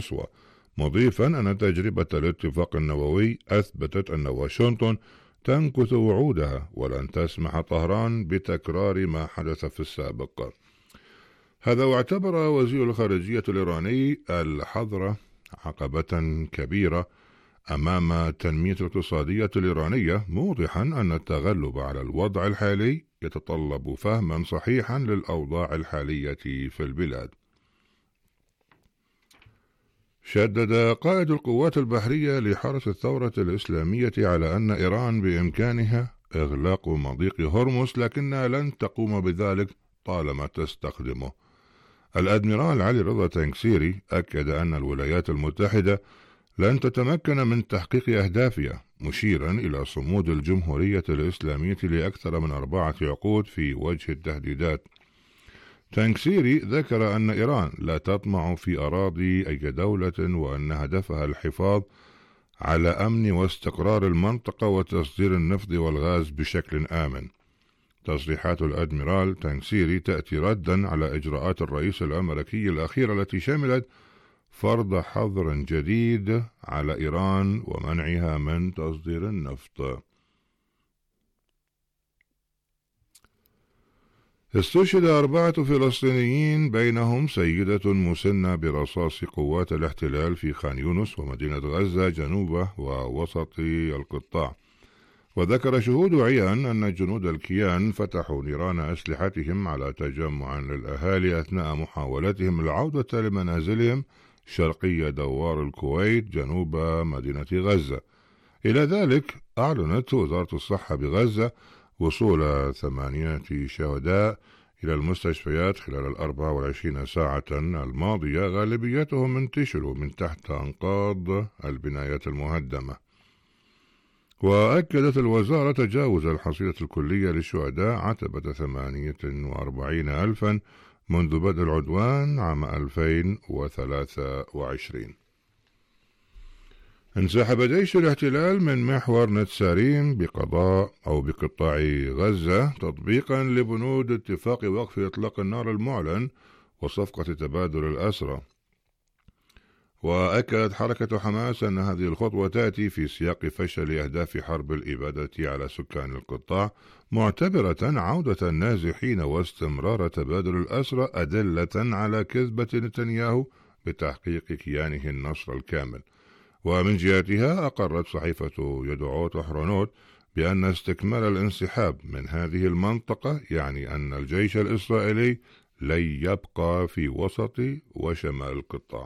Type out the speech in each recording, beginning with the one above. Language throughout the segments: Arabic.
مضيفا أن تجربة الاتفاق النووي أثبتت أن واشنطن تنكث وعودها ولن تسمح طهران بتكرار ما حدث في السابق. هذا واعتبر وزير الخارجية الإيراني الحظر عقبة كبيرة أمام التنمية الاقتصادية الإيرانية، موضحا أن التغلب على الوضع الحالي يتطلب فهما صحيحا للأوضاع الحالية في البلاد. شدد قائد القوات البحرية لحرس الثورة الإسلامية على أن إيران بإمكانها إغلاق مضيق هرمز لكنها لن تقوم بذلك طالما تستخدمه. الأدميرال علي رضا تنكسيري أكد أن الولايات المتحدة لن تتمكن من تحقيق أهدافها، مشيرا إلى صمود الجمهورية الإسلامية لأكثر من 4 عقود في وجه التهديدات. تنكسيري ذكر أن إيران لا تطمع في أراضي أي دولة وأن هدفها الحفاظ على أمن واستقرار المنطقة وتصدير النفط والغاز بشكل آمن. تصريحات الأدميرال تنكسيري تأتي ردا على إجراءات الرئيس الأمريكي الأخيرة التي شملت فرض حظر جديد على إيران ومنعها من تصدير النفط. استشهد 4 فلسطينيين بينهم سيدة مسنة برصاص قوات الاحتلال في خان يونس ومدينة غزة جنوب ووسط القطاع. وذكر شهود عيان أن جنود الكيان فتحوا نيران أسلحتهم على تجمع للأهالي أثناء محاولتهم العودة لمنازلهم شرقي دوار الكويت جنوب مدينة غزة. إلى ذلك أعلنت وزارة الصحة بغزة وصول 8 شهداء إلى المستشفيات خلال 24 ساعة الماضية، غالبيتهم انتشلوا من تحت أنقاض البنايات المهدمة. وأكدت الوزارة تجاوز الحصيلة الكلية للشهداء عتبة 48,000 منذ بدء العدوان عام 2023. انسحب جيش الاحتلال من محور نتساريم بقطاع غزة تطبيقا لبنود اتفاق وقف إطلاق النار المعلن وصفقة تبادل الأسرى. وأكدت حركة حماس أن هذه الخطوة تأتي في سياق فشل أهداف حرب الإبادة على سكان القطاع، معتبرة عودة النازحين واستمرار تبادل الأسرى أدلة على كذبة نتنياهو بتحقيق كيانه النصر الكامل. ومن جهتها أقرت صحيفة يدعوت أحرونوت بأن استكمال الانسحاب من هذه المنطقة يعني أن الجيش الإسرائيلي لن يبقى في وسط وشمال القطاع.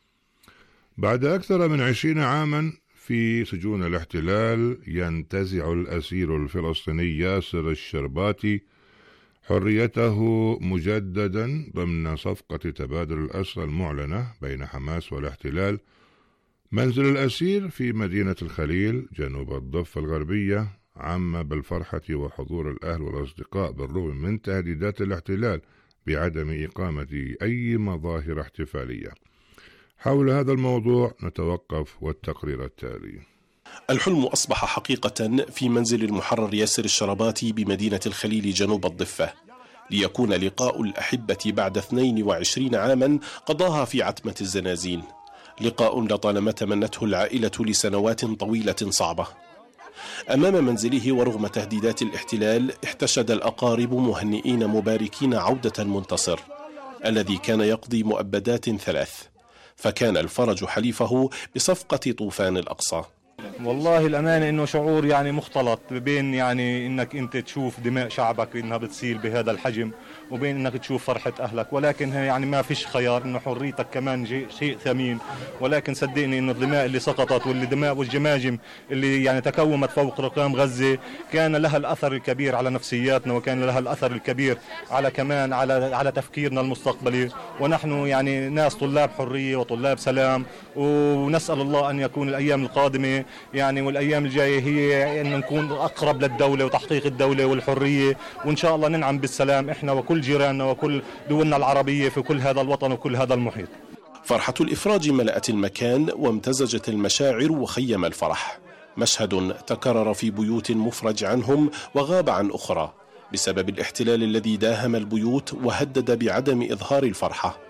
بعد أكثر من 20 عاما في سجون الاحتلال ينتزع الأسير الفلسطيني ياسر الشرباتي حريته مجددا ضمن صفقة تبادل الأسرى المعلنة بين حماس والاحتلال. منزل الأسير في مدينة الخليل جنوب الضفة الغربية عم بالفرحة وحضور الأهل والأصدقاء بالرغم من تهديدات الاحتلال بعدم إقامة أي مظاهر احتفالية. حول هذا الموضوع نتوقف والتقرير التالي. الحلم أصبح حقيقة في منزل المحرر ياسر الشرباتي بمدينة الخليل جنوب الضفة، ليكون لقاء الأحبة بعد 22 عاما قضاها في عتمة الزنازين، لقاء لطالما تمنته العائلة لسنوات طويلة صعبة. أمام منزله ورغم تهديدات الاحتلال احتشد الأقارب مهنئين مباركين عودة المنتصر الذي كان يقضي مؤبدات 3، فكان الفرج حليفه بصفقة طوفان الأقصى. والله الأمانة إنه شعور يعني مختلط بين يعني إنك أنت تشوف دماء شعبك إنها بتسيل بهذا الحجم وبين إنك تشوف فرحة أهلك، ولكن يعني ما فيش خيار، إنه حريتك كمان شيء ثمين. ولكن صدقني إنه الدماء اللي سقطت والدماء والجماجم اللي يعني تكومت فوق رقام غزة كان لها الأثر الكبير على نفسياتنا، وكان لها الأثر الكبير على كمان على تفكيرنا المستقبلي. ونحن يعني ناس طلاب حرية وطلاب سلام، ونسأل الله أن يكون الأيام القادمة يعني والأيام الجاية هي أن نكون أقرب للدولة وتحقيق الدولة والحرية، وإن شاء الله ننعم بالسلام إحنا وكل جيراننا وكل دولنا العربية في كل هذا الوطن وكل هذا المحيط. فرحة الإفراج ملأت المكان وامتزجت المشاعر وخيم الفرح، مشهد تكرر في بيوت مفرج عنهم وغاب عن أخرى بسبب الاحتلال الذي داهم البيوت وهدد بعدم إظهار الفرحة.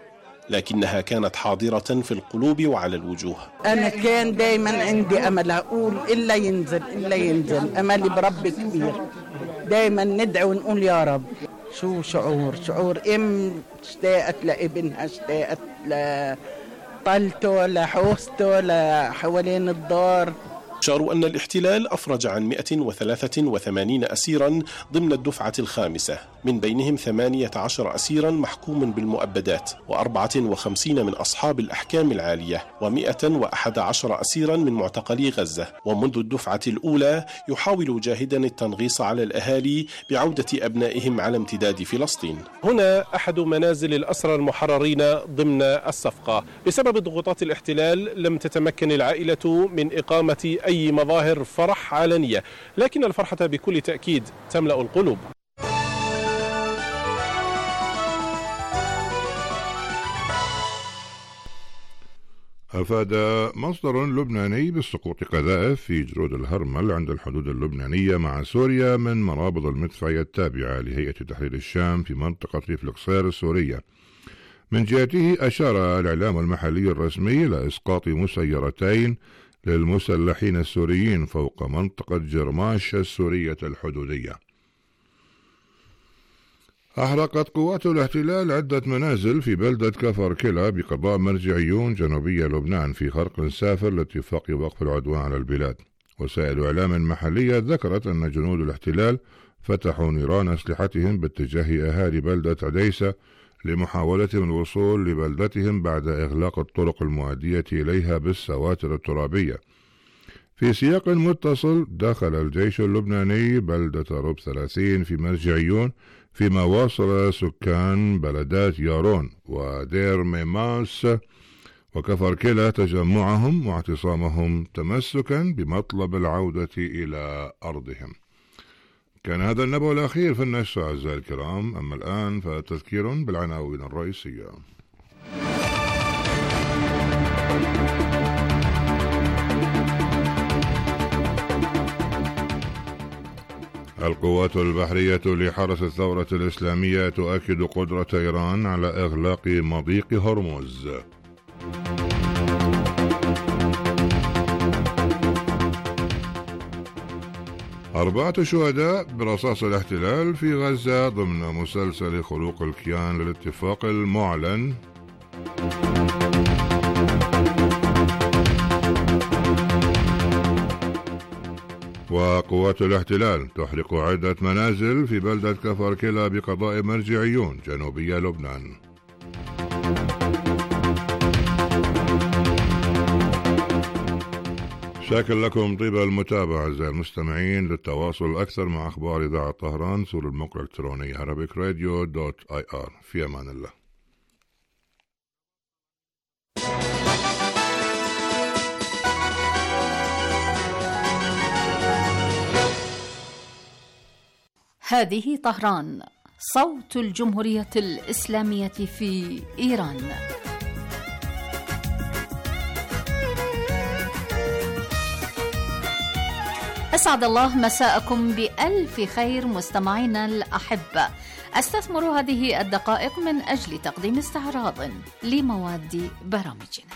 لكنها كانت حاضرة في القلوب وعلى الوجوه. أنا كان دايما عندي أمل، أقول إلا ينزل إلا ينزل، أملي برب كبير، دايما ندعو ونقول يا رب. شو شعور اشتاقت لابنها، اشتاقت لطلته، لحوسته، لحوالين الدار. أشاروا أن الاحتلال أفرج عن 183 أسيرا ضمن الدفعة الخامسة، من بينهم 18 أسيرا محكوم بالمؤبدات، و54 من أصحاب الأحكام العالية، و111 أسيرا من معتقلي غزة. ومنذ الدفعة الأولى يحاول جاهدا التنغيص على الأهالي بعودة أبنائهم على امتداد فلسطين. هنا أحد منازل الأسرى المحررين ضمن الصفقة. بسبب ضغوطات الاحتلال لم تتمكن العائلة من إقامة أي مظاهر فرح علنية، لكن الفرحة بكل تأكيد تملأ القلوب. أفاد مصدر لبناني بسقوط قذائف في جرود الهرمل عند الحدود اللبنانية مع سوريا من مرابط المدفعية التابعة لهيئة تحرير الشام في منطقة ريف القصير السورية. من جهته أشار الإعلام المحلي الرسمي إلى إسقاط مسيرتين للمسلحين السوريين فوق منطقة جرماش السورية الحدودية. أحرقت قوات الاحتلال عدة منازل في بلدة كفر كلا بقضاء مرجعيون جنوبية لبنان في خرق سافر لاتفاق وقف العدوان على البلاد. وسائل إعلام محلية ذكرت أن جنود الاحتلال فتحوا نيران أسلحتهم باتجاه أهالي بلدة عديسة لمحاولتهم الوصول لبلدتهم بعد إغلاق الطرق المؤدية إليها بالسواتر الترابية. في سياق متصل دخل الجيش اللبناني بلدة رب 30 في مرجعيون، فيما واصل سكان بلدات يارون ودير ميماس وكفر كلا تجمعهم واعتصامهم تمسكا بمطلب العودة إلى أرضهم. كان هذا النبأ الأخير في النشرة أعزائي الكرام. أما الآن فتذكير بالعناوين الرئيسية. القوات البحرية لحرس الثورة الإسلامية تؤكد قدرة إيران على إغلاق مضيق هرمز. أربعة شهداء برصاص الاحتلال في غزة ضمن مسلسل خلوق الكيان للاتفاق المعلن. وقوات الاحتلال تحرق عدة منازل في بلدة كفر كلا بقضاء مرجعيون جنوبية لبنان. شاكر لكم طيب المتابعة أعزائي المستمعين. للتواصل الأكثر مع أخبار إذاعة طهران زوروا الموقع الإلكتروني arabicradio.ir. في أمان الله. هذه طهران، صوت الجمهورية الإسلامية في إيران. أسعد الله مساءكم بألف خير مستمعينا الأحبة. أستثمر هذه الدقائق من أجل تقديم استعراض لمواد برامجنا.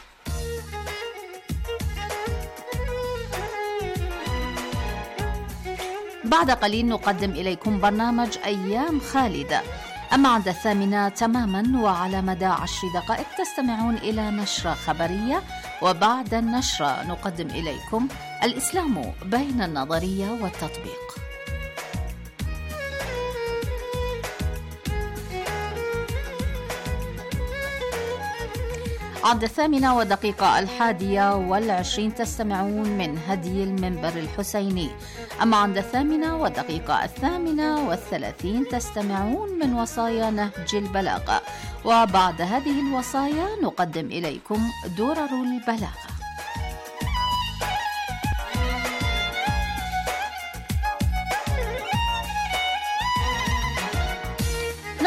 بعد قليل نقدم إليكم برنامج أيام خالدة، أما عند 8 تماما وعلى مدى 10 دقائق تستمعون إلى نشرة خبرية، وبعد النشرة نقدم إليكم الإسلام بين النظرية والتطبيق. عند 8:01 تستمعون من هدي المنبر الحسيني، أما عند 8:38 تستمعون من وصايا نهج البلاغة، وبعد هذه الوصايا نقدم إليكم درر البلاغة.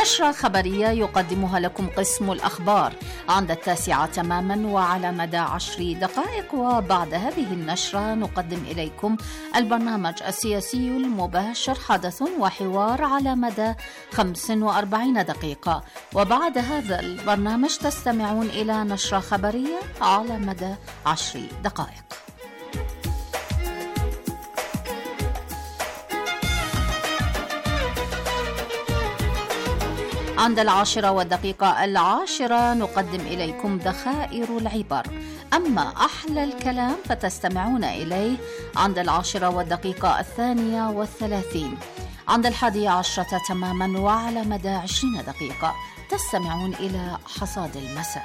نشرة خبرية يقدمها لكم قسم الأخبار عند 9 تماما وعلى مدى 10 دقائق، وبعد هذه النشرة نقدم إليكم البرنامج السياسي المباشر، حدث وحوار على مدى 45 دقيقة، وبعد هذا البرنامج تستمعون إلى نشرة خبرية على مدى 10 دقائق. عند 10:10 نقدم إليكم ذخائر العبر، أما أحلى الكلام فتستمعون إليه عند 10:32. عند 11 تماما وعلى مدى 20 دقيقة تستمعون إلى حصاد المساء.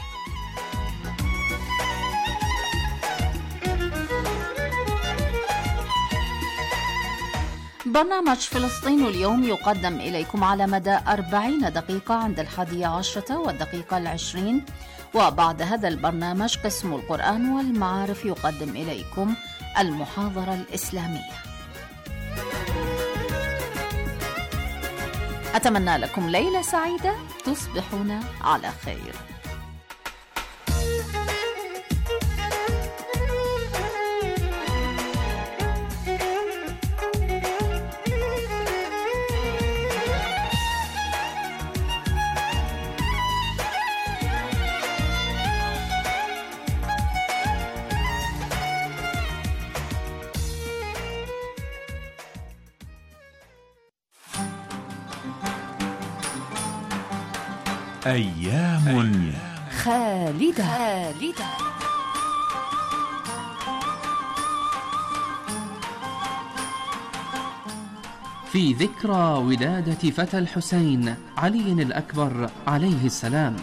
برنامج فلسطين اليوم يقدم إليكم على مدى 40 دقيقة عند 11:20، وبعد هذا البرنامج قسم القرآن والمعارف يقدم إليكم المحاضرة الإسلامية. أتمنى لكم ليلة سعيدة، تصبحون على خير. أيام خالدة. في ذكرى ولادة فتى الحسين علي الأكبر عليه السلام.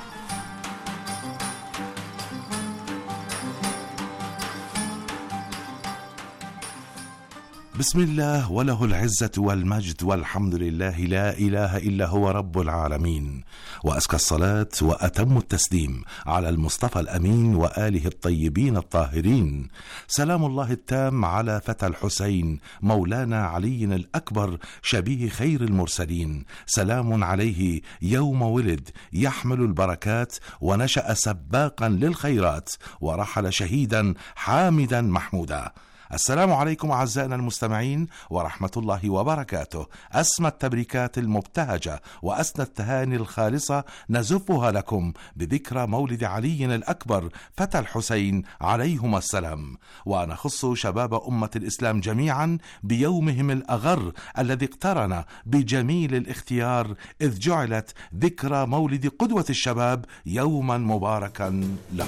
بسم الله وله العزة والمجد والحمد لله لا إله إلا هو رب العالمين، وأزكى الصلاة وأتم التسليم على المصطفى الأمين وآله الطيبين الطاهرين. سلام الله التام على فتى الحسين مولانا علي الأكبر شبيه خير المرسلين. سلام عليه يوم ولد يحمل البركات، ونشأ سباقا للخيرات، ورحل شهيدا حامدا محمودا. السلام عليكم أعزائنا المستمعين ورحمة الله وبركاته. أسمى التبريكات المبتهجة وأسنى التهاني الخالصة نزفها لكم بذكرى مولد علي الأكبر فتى الحسين عليهما السلام، ونخص شباب أمة الإسلام جميعا بيومهم الأغر الذي اقترن بجميل الاختيار، إذ جعلت ذكرى مولد قدوة الشباب يوما مباركا له.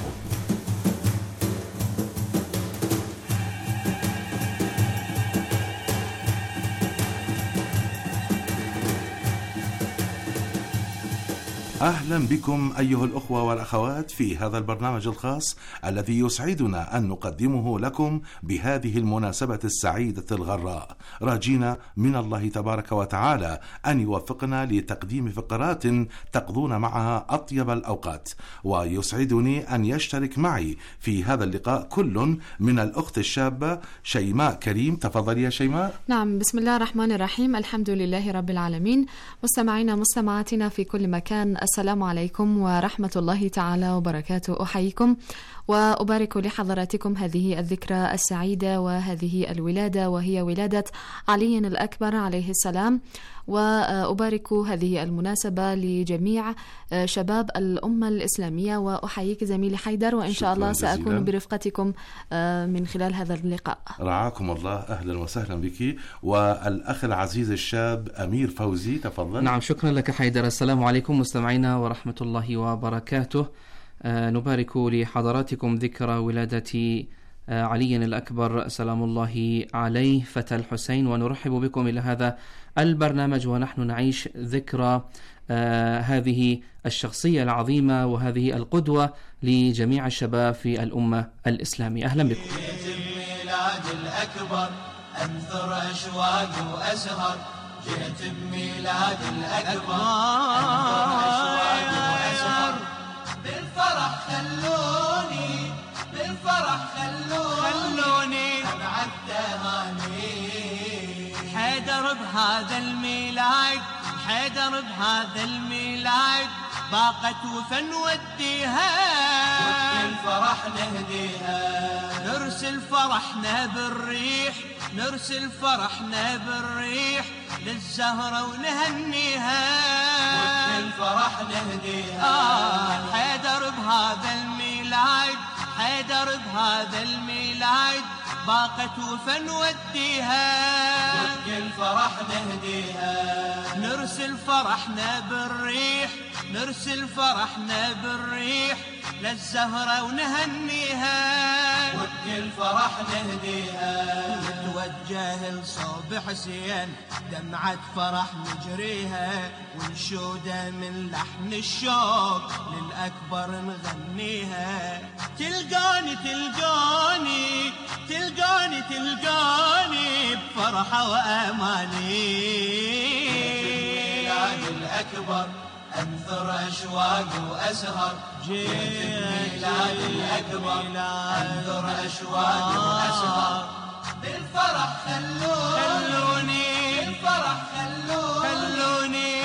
أهلا بكم أيها الأخوة والأخوات في هذا البرنامج الخاص الذي يسعدنا أن نقدمه لكم بهذه المناسبة السعيدة الغراء، راجين من الله تبارك وتعالى أن يوفقنا لتقديم فقرات تقضون معها أطيب الأوقات. ويسعدني أن يشترك معي في هذا اللقاء كل من الأخت الشابة شيماء كريم. تفضل يا شيماء. نعم، بسم الله الرحمن الرحيم، الحمد لله رب العالمين. مستمعينا مستمعاتنا في كل مكان، السلام عليكم ورحمة الله تعالى وبركاته. أحييكم وأبارك لحضراتكم هذه الذكرى السعيدة وهذه الولادة، وهي ولادة علي الأكبر عليه السلام، وأبارك هذه المناسبة لجميع شباب الأمة الإسلامية. وأحييك زميلي حيدر، وإن شاء الله سأكون برفقتكم من خلال هذا اللقاء. رعاكم الله، أهلا وسهلا بك. والأخ العزيز الشاب أمير فوزي، تفضل. نعم، شكرا لك حيدر. السلام عليكم مستمعينا ورحمة الله وبركاته. نبارك لحضراتكم ذكرى ولادة علي الأكبر سلام الله عليه فتى الحسين، ونرحب بكم إلى هذا البرنامج ونحن نعيش ذكرى هذه الشخصية العظيمة وهذه القدوة لجميع الشباب في الأمة الإسلامية. أهلا بكم. ميلاد الأكبر أنثر أشواق وأسهر، جئت بميلاد الأكبر أنثر أشواق وأسهر، بالفرح خلوني أبعد تهاني. حيدر بهذا الميلاد حيدر بهذا الميلاد باقة وفا نوديها وكل فرح نهديها نرسل فرحنا بالريح نرسل فرحنا بالريح للزهرة ونهنيها وكل فرح نهديها حيدر بهذا الميلاد حيدر بهذا الميلاد باقة وفا نوديها وكل فرح نهديها نرسل فرحنا بالريح نرسل فرحنا بالريح للزهرة ونهنيها وكل فرح نهديها نتوجه لصوب حسين دمعة فرح نجريها ونشودة من لحن الشوق للأكبر نغنيها تلقاني تلقاني تلقاني تلقاني بفرحة وأماني ميلاد الأكبر أنثر أشواق وأسهر جيت ميلاد الأكبر أنثر أشواق وأسهر بالفرح خلوني بالفرح خلوني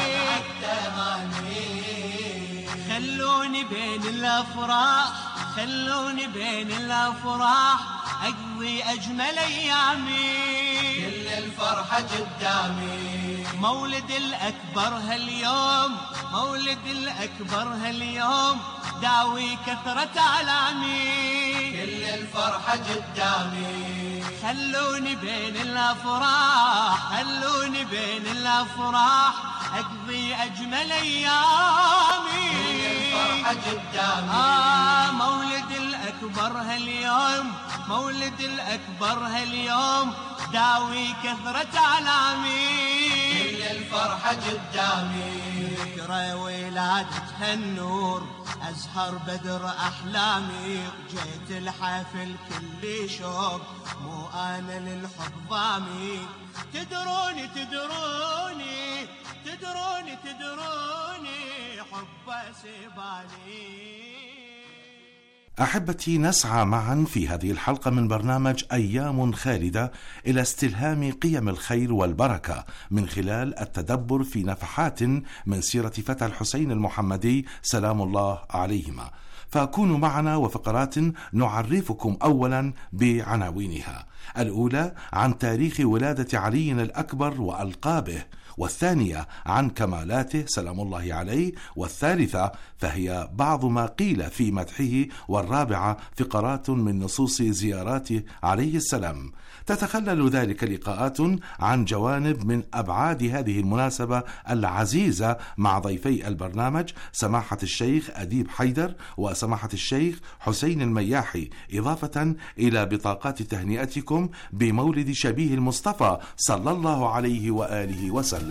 خلوني بين الأفراح خلوني بين الأفراح أقضي أجمل أيامي كل الفرحة قدامي مولد الأكبر هاليوم مولد الأكبر هاليوم داوي كثرة علامي كل الفرحة قدامي خلوني بين الأفراح خلوني بين الأفراح أقضي أجمل أيامي كل الفرحة قدامي مولد الأكبر هاليوم مولد الأكبر هاليوم داوي كثرة علامي كل الفرحة قدامي ذكرى ولادتها النور أزهر بدر أحلامي جيت الحفل كل شوق مو أنا للحب ضامي تدروني تدروني تدروني تدروني حب سيباني. أحبتي، نسعى معا في هذه الحلقة من برنامج أيام خالدة إلى استلهام قيم الخير والبركة من خلال التدبر في نفحات من سيرة فتى الحسين المحمدي سلام الله عليهما، فكونوا معنا وفقرات نعرفكم أولا بعناوينها. الأولى عن تاريخ ولادة علي الأكبر وألقابه، والثانية عن كمالاته سلام الله عليه، والثالثة فهي بعض ما قيل في مدحه، والرابعة فقرات من نصوص زياراته عليه السلام. تتخلل ذلك لقاءات عن جوانب من أبعاد هذه المناسبة العزيزة مع ضيفي البرنامج سماحة الشيخ أديب حيدر وسماحة الشيخ حسين المياحي، إضافة إلى بطاقات تهنئتكم بمولد شبيه المصطفى صلى الله عليه وآله وسلم.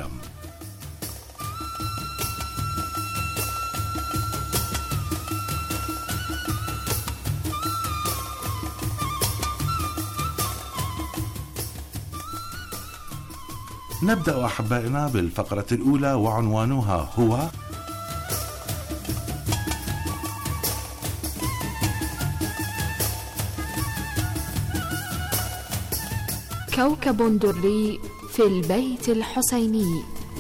نبدأ أحبائنا بالفقرة الأولى، وعنوانها هو كوكب دري في البيت الحسيني.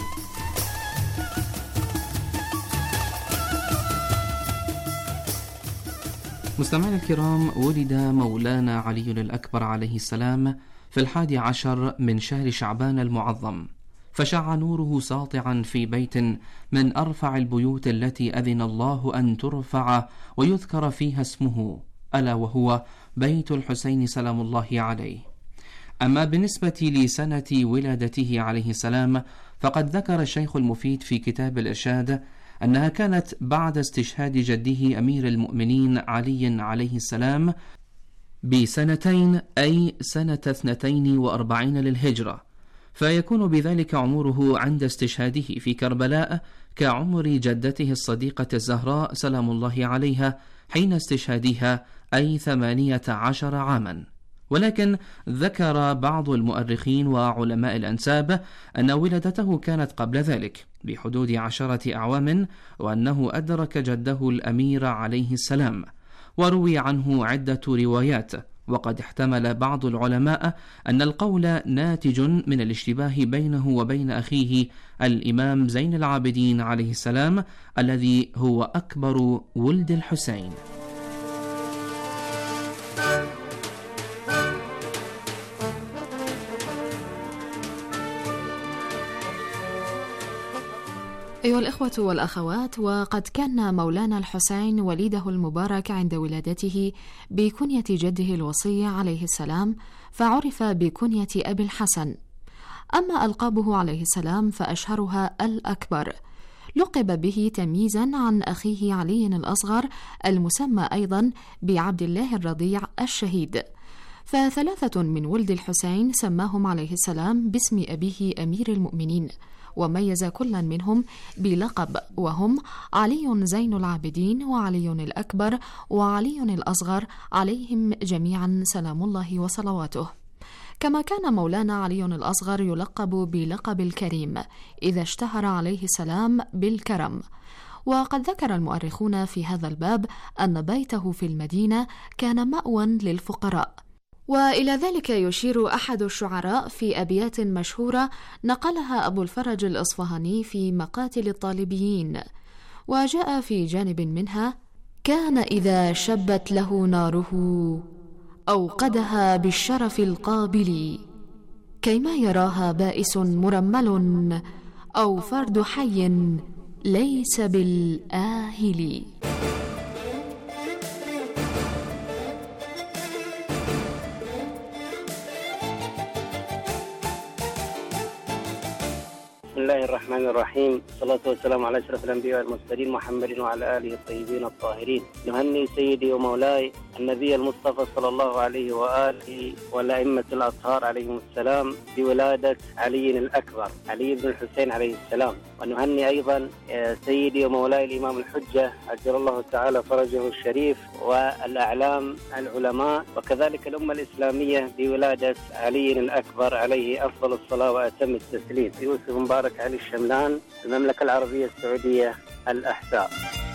مستمعينا الكرام، ولد مولانا علي الأكبر عليه السلام في 11 من شهر شعبان المعظم، فشع نوره ساطعا في بيت من أرفع البيوت التي أذن الله أن ترفع ويذكر فيها اسمه، ألا وهو بيت الحسين سلام الله عليه. أما بالنسبة لسنة ولادته عليه السلام، فقد ذكر الشيخ المفيد في كتاب الإرشاد أنها كانت بعد استشهاد جده أمير المؤمنين علي عليه السلام بسنتين، أي سنة 42 للهجرة، فيكون بذلك عمره عند استشهاده في كربلاء كعمر جدته الصديقة الزهراء سلام الله عليها حين استشهادها، أي 18 عاما. ولكن ذكر بعض المؤرخين وعلماء الأنساب أن ولادته كانت قبل ذلك بحدود 10 أعوام، وأنه أدرك جده الأمير عليه السلام، وروي عنه عدة روايات، وقد احتمل بعض العلماء أن القول ناتج من الاشتباه بينه وبين أخيه الإمام زين العابدين عليه السلام الذي هو أكبر ولد الحسين. أيها الإخوة والأخوات، وقد كان مولانا الحسين وليده المبارك عند ولادته بكنية جده الوصي عليه السلام، فعرف بكنية أبي الحسن. أما ألقابه عليه السلام فأشهرها الأكبر، لقب به تمييزا عن أخيه علي الأصغر المسمى أيضا بعبد الله الرضيع الشهيد. فثلاثة من ولد الحسين سماهم عليه السلام باسم أبيه أمير المؤمنين، وميز كل منهم بلقب، وهم علي زين العابدين وعلي الأكبر وعلي الأصغر عليهم جميعا سلام الله وصلواته. كما كان مولانا علي الأصغر يلقب بلقب الكريم إذا اشتهر عليه السلام بالكرم. وقد ذكر المؤرخون في هذا الباب أن بيته في المدينة كان مأوى للفقراء. وإلى ذلك يشير أحد الشعراء في أبيات مشهورة نقلها أبو الفرج الإصفهاني في مقاتل الطالبيين، وجاء في جانب منها: كان إذا شبت له ناره أوقدها بالشرف القابل، كيما يراها بائس مرمل أو فرد حي ليس بالآهل. بسم الله الرحمن الرحيم، والصلاة والسلام على أشرف الأنبياء والمرسلين محمد وعلى آله الطيبين الطاهرين. نهني سيدي ومولاي النبي المصطفى صلى الله عليه وآله والأئمة الأطهار عليهم السلام بولادة علي الأكبر علي بن الحسين عليه السلام. ونهني أيضا سيدي ومولاي الإمام الحجة عجل الله تعالى فرجه الشريف والأعلام العلماء، وكذلك الأمة الإسلامية بولادة علي الأكبر عليه أفضل الصلاة وأتم التسليم. يوسف مبارك علي الشملان، المملكة العربية السعودية الأحساء.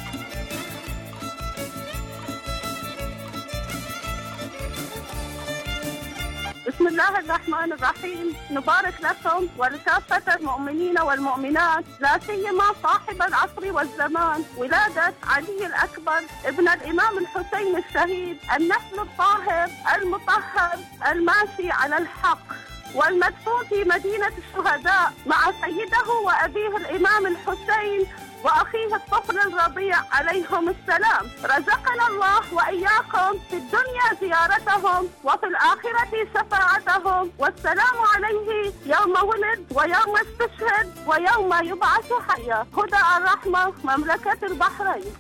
بسم الله الرحمن الرحيم. نبارك لكم ولكافة المؤمنين والمؤمنات، لا سيما صاحب العصر والزمان، ولادة علي الأكبر ابن الإمام الحسين الشهيد، النسل الطاهر المطهر الماشي على الحق، والمدفون في مدينة الشهداء مع سيده وأبيه الإمام الحسين وأخيه الطفل الرضيع عليهم السلام. رزقنا الله وإياكم في الدنيا زيارتهم وفي الآخرة شفاعتهم، والسلام عليه يوم ولد ويوم استشهد ويوم يبعث حيا. هدى الرحمة، مملكة البحرين.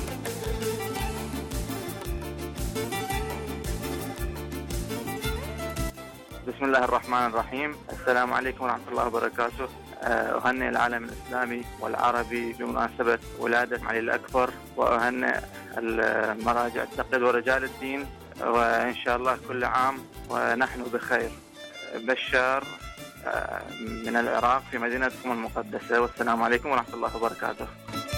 بسم الله الرحمن الرحيم. السلام عليكم ورحمة الله وبركاته. أهنئ العالم الإسلامي والعربي بمناسبة ولادة علي الأكبر، وأهنئ المراجع التقليد ورجال الدين، وإن شاء الله كل عام ونحن بخير. بشار من العراق في مدينتكم المقدسة، والسلام عليكم ورحمة الله وبركاته.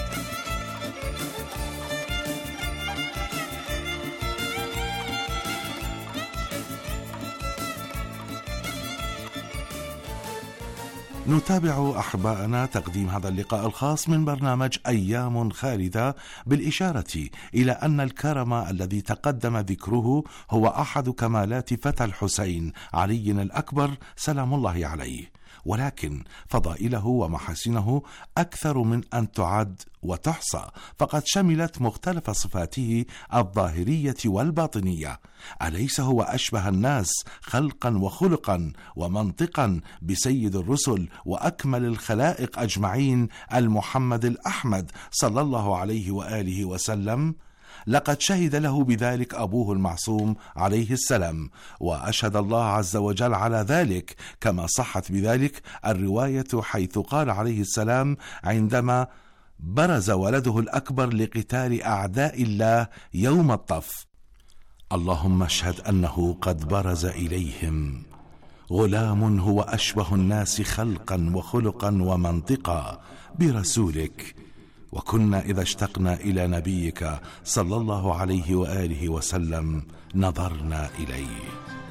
نتابع أحبائنا تقديم هذا اللقاء الخاص من برنامج أيام خالدة، بالإشارة إلى أن الكرم الذي تقدم ذكره هو أحد كمالات فتى الحسين علي الأكبر سلام الله عليه، ولكن فضائله ومحاسنه أكثر من أن تعد وتحصى، فقد شملت مختلف صفاته الظاهرية والباطنية. أليس هو أشبه الناس خلقا وخلقا ومنطقا بسيد الرسل وأكمل الخلائق أجمعين المحمد الأحمد صلى الله عليه وآله وسلم؟ لقد شهد له بذلك أبوه المعصوم عليه السلام، وأشهد الله عز وجل على ذلك، كما صحت بذلك الرواية حيث قال عليه السلام عندما برز ولده الأكبر لقتال أعداء الله يوم الطف: اللهم اشهد أنه قد برز إليهم غلام هو أشبه الناس خلقا وخلقا ومنطقا برسولك، وكنا إذا اشتقنا إلى نبيك صلى الله عليه وآله وسلم نظرنا إليه.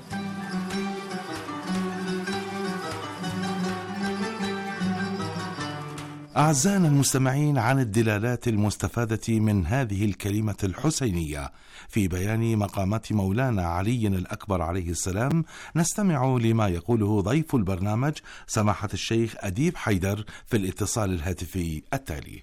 أعزائنا المستمعين، عن الدلالات المستفادة من هذه الكلمة الحسينية في بيان مقامات مولانا علي الأكبر عليه السلام نستمع لما يقوله ضيف البرنامج سماحة الشيخ أديب حيدر في الاتصال الهاتفي التالي.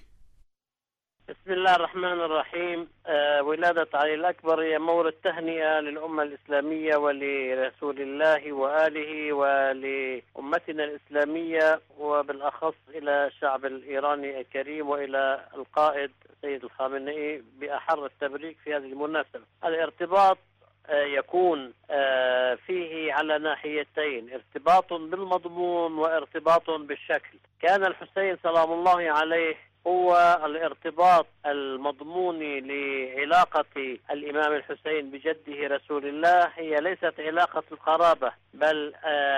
بسم الله الرحمن الرحيم. ولادة علي الأكبر هي مورد تهنئة للأمة الإسلامية ولرسول الله وآله ولأمتنا الإسلامية، وبالأخص إلى الشعب الإيراني الكريم وإلى القائد سيد الخامنئي بأحر التبريك في هذه المناسبة. الارتباط يكون فيه على ناحيتين، ارتباط بالمضمون وارتباط بالشكل. كان الحسين سلام الله عليه هو الارتباط المضموني لعلاقة الإمام الحسين بجده رسول الله، هي ليست علاقة القرابة بل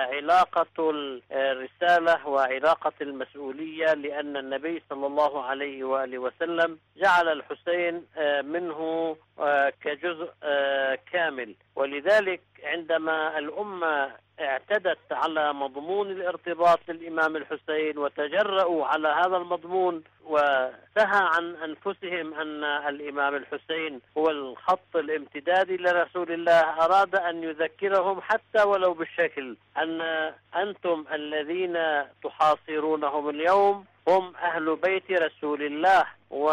علاقة الرسالة وعلاقة المسؤولية، لأن النبي صلى الله عليه وآله وسلم جعل الحسين منه كجزء كامل. ولذلك عندما الأمة اعتدت على مضمون الارتباط للإمام الحسين وتجرؤوا على هذا المضمون وسهى عن أنفسهم أن الإمام الحسين هو الخط الامتدادي لرسول الله، أراد أن يذكرهم حتى ولو بالشكل أن أنتم الذين تحاصرونهم اليوم هم أهل بيت رسول الله،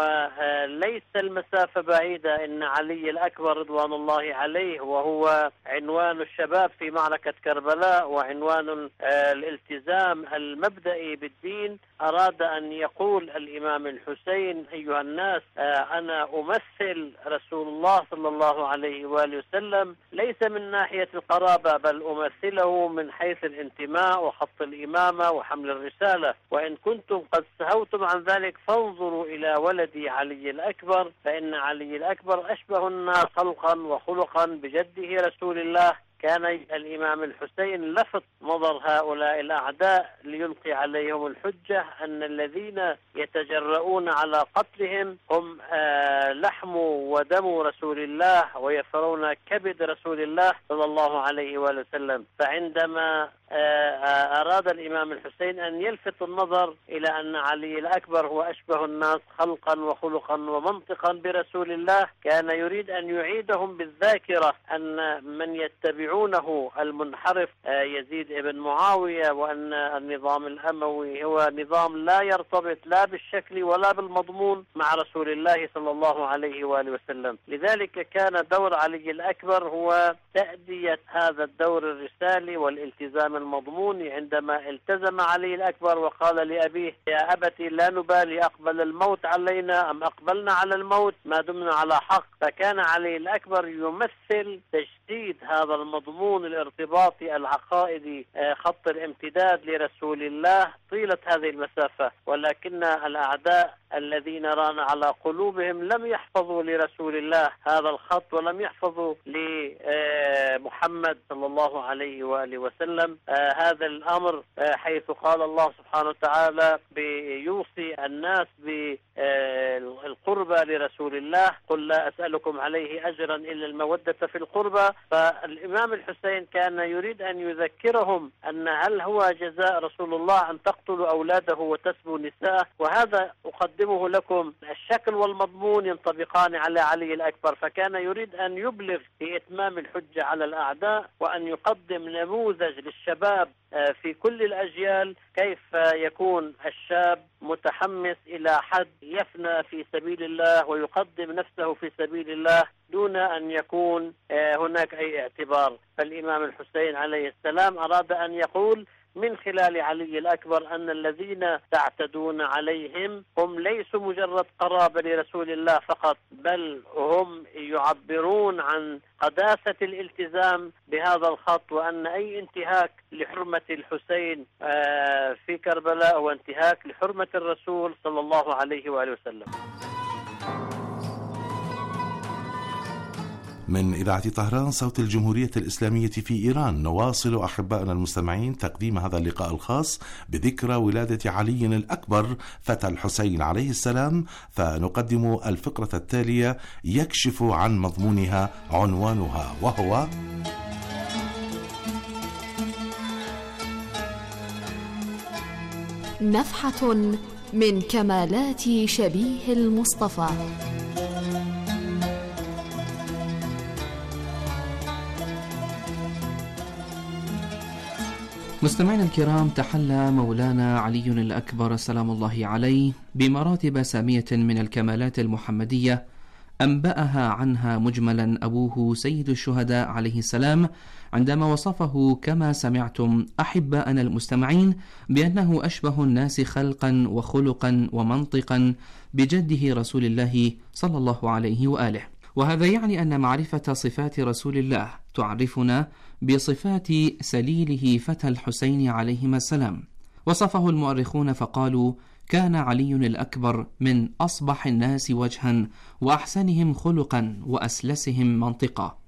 وليس المسافة بعيدة. إن علي الأكبر رضوان الله عليه وهو عنوان الشباب في معركة كربلاء وعنوان الالتزام المبدئي بالدين، أراد أن يقول الإمام الحسين أيها الناس أنا أمثل رسول الله صلى الله عليه وآله وسلم ليس من ناحية القرابة بل أمثله من حيث الانتماء وخط الإمامة وحمل الرسالة، وإن كنتم قد سهوتم عن ذلك فانظروا إلى ولدي علي الأكبر، فإن علي الأكبر أشبه الناس خلقا وخلقا بجده رسول الله. كان الإمام الحسين لفت نظر هؤلاء الأعداء ليلقي عليهم الحجة أن الذين يتجرؤون على قتلهم هم لحم ودم رسول الله ويفرون كبد رسول الله صلى الله عليه وآله وسلم. فعندما أراد الإمام الحسين أن يلفت النظر إلى أن علي الأكبر هو أشبه الناس خلقا وخلقا ومنطقا برسول الله، كان يريد أن يعيدهم بالذاكرة أن من يتبعونه المنحرف يزيد ابن معاوية، وأن النظام الأموي هو نظام لا يرتبط لا بالشكل ولا بالمضمون مع رسول الله صلى الله عليه وآله وسلم. لذلك كان دور علي الأكبر هو تأدية هذا الدور الرسالي والالتزام المضموني. عندما التزم علي الأكبر وقال لأبيه يا أبتي لا نبالي أقبل الموت علينا أم أقبلنا على الموت ما دمنا على حق، فكان علي الأكبر يمثل تجديد هذا المضمون الارتباطي العقائدي، خط الامتداد لرسول الله طيلة هذه المسافة. ولكن الأعداء الذين ران على قلوبهم لم يحفظوا لرسول الله هذا الخط ولم يحفظوا لمحمد صلى الله عليه وآله وسلم هذا الأمر، حيث قال الله سبحانه وتعالى بيوصي الناس بالقربى لرسول الله، قل لا أسألكم عليه أجرا إلا المودة في القربى. فالإمام الحسين كان يريد أن يذكرهم أن هل هو جزاء رسول الله أن تقتلوا أولاده وتسبوا نساءه، وهذا أقدمه لكم الشكل والمضمون ينطبقان على علي الأكبر. فكان يريد أن يبلغ في إتمام الحجة على الأعداء وأن يقدم نموذج للشباب في كل الأجيال كيف يكون الشاب متحمس إلى حد يفنى في سبيل الله ويقدم نفسه في سبيل الله دون أن يكون هناك أي اعتبار. فالإمام الحسين عليه السلام أراد أن يقول من خلال علي الأكبر أن الذين تعتدون عليهم هم ليسوا مجرد قرابة لرسول الله فقط، بل هم يعبرون عن قداسة الالتزام بهذا الخط، وأن أي انتهاك لحرمة الحسين في كربلاء هو انتهاك لحرمة الرسول صلى الله عليه وآله وسلم. من إذاعة طهران صوت الجمهورية الإسلامية في إيران، نواصل أحبائنا المستمعين تقديم هذا اللقاء الخاص بذكرى ولادة علي الأكبر فتى الحسين عليه السلام، فنقدم الفقرة التالية يكشف عن مضمونها عنوانها، وهو نفحة من كمالات شبيه المصطفى. مستمعينا الكرام، تحلى مولانا علي الأكبر سلام الله عليه بمراتب سامية من الكمالات المحمدية أنبأها عنها مجملا أبوه سيد الشهداء عليه السلام عندما وصفه كما سمعتم أحباءنا المستمعين بأنه أشبه الناس خلقا وخلقا ومنطقا بجده رسول الله صلى الله عليه وآله. وهذا يعني أن معرفة صفات رسول الله تعرفنا بصفات سليله فتى الحسين عليهما السلام. وصفه المؤرخون فقالوا: كان علي الأكبر من أصبح الناس وجها وأحسنهم خلقا وأسلسهم منطقا.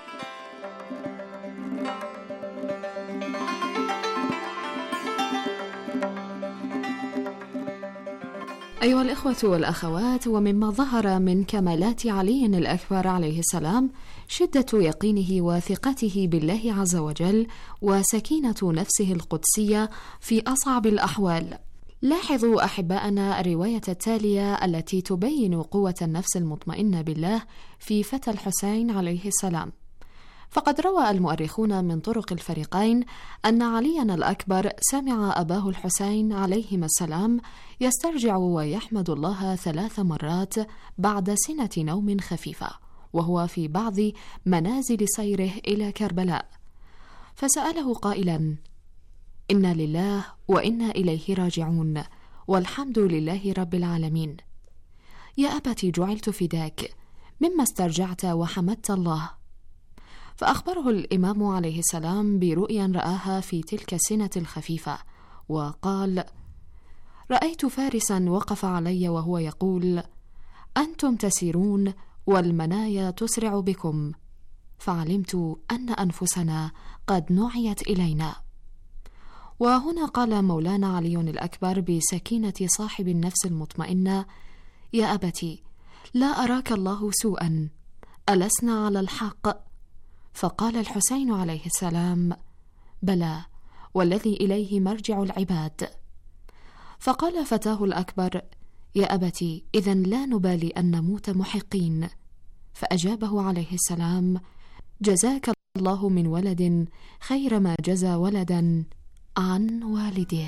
أيها الإخوة والأخوات، ومما ظهر من كمالات علي الأكبر عليه السلام شدة يقينه وثقته بالله عز وجل وسكينة نفسه القدسية في أصعب الأحوال. لاحظوا أحباءنا الرواية التالية التي تبين قوة النفس المطمئنة بالله في فتى الحسين عليه السلام. فقد روى المؤرخون من طرق الفريقين أن عليا الأكبر سمع أباه الحسين عليهما السلام يسترجع ويحمد الله 3 مرات بعد سنة نوم خفيفة، وهو في بعض منازل سيره إلى كربلاء، فسأله قائلا: إنا لله وإنا إليه راجعون، والحمد لله رب العالمين. يا أبت جعلت فداك، مما استرجعت وحمدت الله. فأخبره الإمام عليه السلام برؤيا رآها في تلك السنة الخفيفة، وقال: رأيت فارسا وقف علي وهو يقول: أنتم تسيرون والمنايا تسرع بكم، فعلمت أن أنفسنا قد نعيت إلينا. وهنا قال مولانا علي الأكبر بسكينة صاحب النفس المطمئنة: يا أبتي، لا أراك الله سوءا، ألسنا على الحق؟ فقال الحسين عليه السلام: بلى، والذي إليه مرجع العباد. فقال فتاه الأكبر: يا أبتي، إذن لا نبالي أن نموت محقين. فأجابه عليه السلام: جزاك الله من ولد خير ما جزى ولدا عن والده.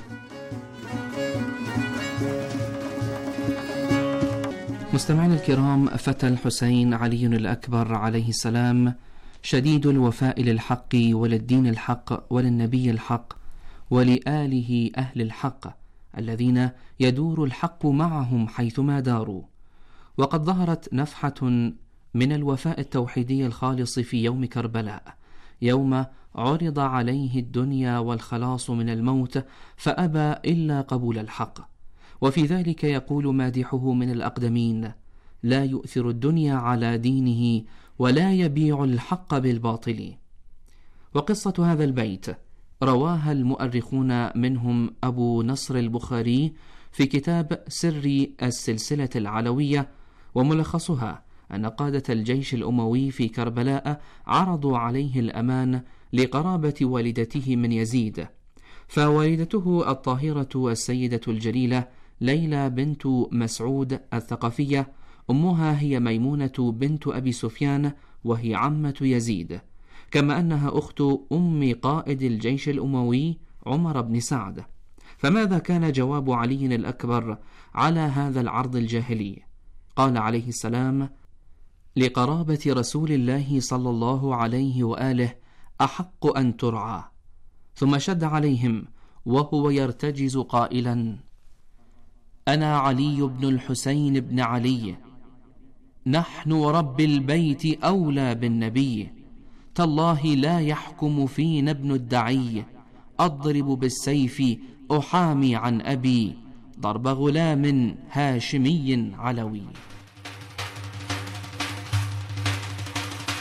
مستمعين الكرام، فتى الحسين علي الأكبر عليه السلام شديد الوفاء للحق وللدين الحق وللنبي الحق ولآله أهل الحق الذين يدور الحق معهم حيثما داروا. وقد ظهرت نفحة من الوفاء التوحيدي الخالص في يوم كربلاء، يوم عرض عليه الدنيا والخلاص من الموت فأبى إلا قبول الحق. وفي ذلك يقول مادحه من الأقدمين: لا يؤثر الدنيا على دينه ولا يبيع الحق بالباطل. وقصة هذا البيت رواها المؤرخون منهم أبو نصر البخاري في كتاب سر السلسلة العلوية، وملخصها أن قادة الجيش الأموي في كربلاء عرضوا عليه الأمان لقرابة والدته من يزيد، فوالدته الطاهرة السيدة الجليلة ليلى بنت مسعود الثقفية، أمها هي ميمونة بنت أبي سفيان وهي عمة يزيد، كما أنها أخت أم قائد الجيش الأموي عمر بن سعد. فماذا كان جواب علي الأكبر على هذا العرض الجاهلي؟ قال عليه السلام: لقرابة رسول الله صلى الله عليه وآله أحق أن ترعى. ثم شد عليهم وهو يرتجز قائلا: أنا علي بن الحسين بن علي، نحن ورب البيت أولى بالنبي، تالله لا يحكم فينا ابن الدعي، أضرب بالسيف أحامي عن أبي، ضرب غلام هاشمي علوي.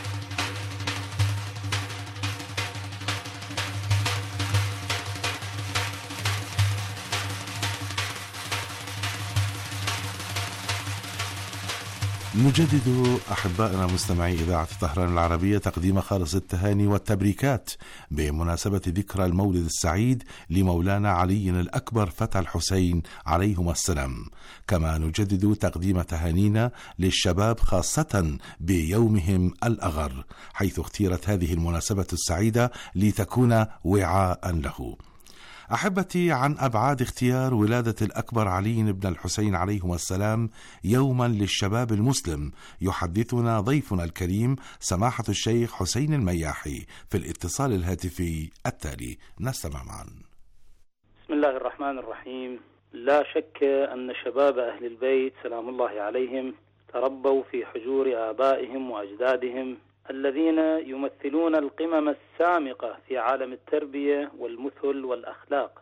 نجدد أحبائنا مستمعي إذاعة طهران العربية تقديم خالص التهاني والتبريكات بمناسبة ذكرى المولد السعيد لمولانا علي الأكبر فتى الحسين عليهما السلام، كما نجدد تقديم تهانينا للشباب خاصة بيومهم الأغر، حيث اختيرت هذه المناسبة السعيدة لتكون وعاء له. أحبتي، عن أبعاد اختيار ولادة الأكبر علي بن الحسين عليهما السلام يوما للشباب المسلم يحدثنا ضيفنا الكريم سماحة الشيخ حسين المياحي في الاتصال الهاتفي التالي. نستمع معا. بسم الله الرحمن الرحيم. لا شك أن شباب أهل البيت سلام الله عليهم تربوا في حجور آبائهم وأجدادهم الذين يمثلون القمم السامقة في عالم التربية والمثل والأخلاق،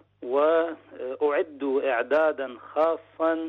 وأعدوا إعدادا خاصا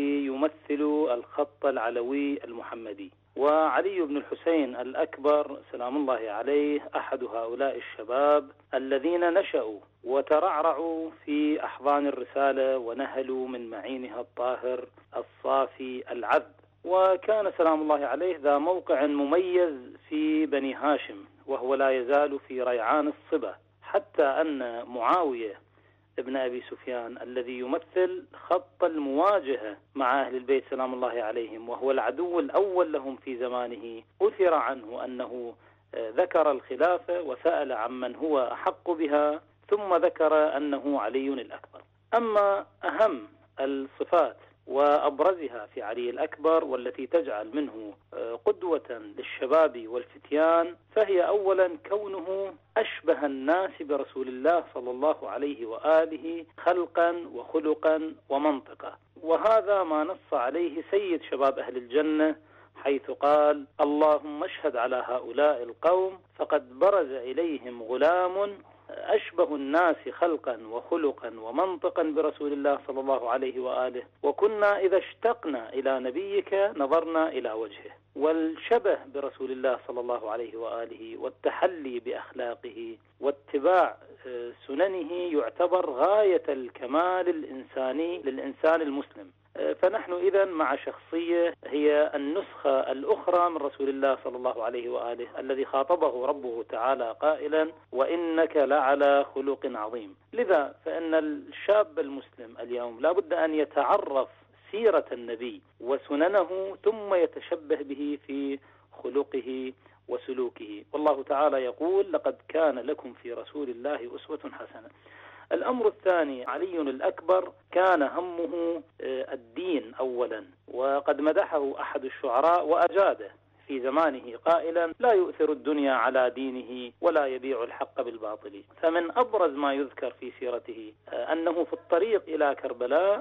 ليمثلوا الخط العلوي المحمدي. وعلي بن الحسين الأكبر سلام الله عليه أحد هؤلاء الشباب الذين نشأوا وترعرعوا في أحضان الرسالة ونهلوا من معينها الطاهر الصافي العذب، وكان سلام الله عليه ذا موقع مميز في بني هاشم، وهو لا يزال في ريعان الصبا، حتى أن معاوية ابن أبي سفيان الذي يمثل خط المواجهة مع أهل البيت سلام الله عليهم وهو العدو الأول لهم في زمانه، أثر عنه أنه ذكر الخلافة وسأل عمن هو أحق بها، ثم ذكر أنه علي الأكبر. أما أهم الصفات وأبرزها في علي الأكبر والتي تجعل منه قدوة للشباب والفتيان، فهي أولا كونه أشبه الناس برسول الله صلى الله عليه وآله خلقا وخلقا ومنطقا، وهذا ما نص عليه سيد شباب أهل الجنة حيث قال: اللهم اشهد على هؤلاء القوم فقد برز إليهم غلام أشبه الناس خلقا وخلقا ومنطقا برسول الله صلى الله عليه وآله، وكنا إذا اشتقنا إلى نبيك نظرنا إلى وجهه. والشبه برسول الله صلى الله عليه وآله والتحلي بأخلاقه واتباع سننه يعتبر غاية الكمال الإنساني للإنسان المسلم. فنحن إذن مع شخصية هي النسخة الأخرى من رسول الله صلى الله عليه وآله الذي خاطبه ربه تعالى قائلا: وإنك لعلى خلق عظيم. لذا فإن الشاب المسلم اليوم لا بد أن يتعرف سيرة النبي وسننه ثم يتشبه به في خلقه وسلوكه. والله تعالى يقول: لقد كان لكم في رسول الله أسوة حسنة. الأمر الثاني، علي الأكبر كان همه الدين أولا، وقد مدحه أحد الشعراء وأجاده في زمانه قائلا: لا يؤثر الدنيا على دينه ولا يبيع الحق بالباطل. فمن أبرز ما يذكر في سيرته أنه في الطريق إلى كربلاء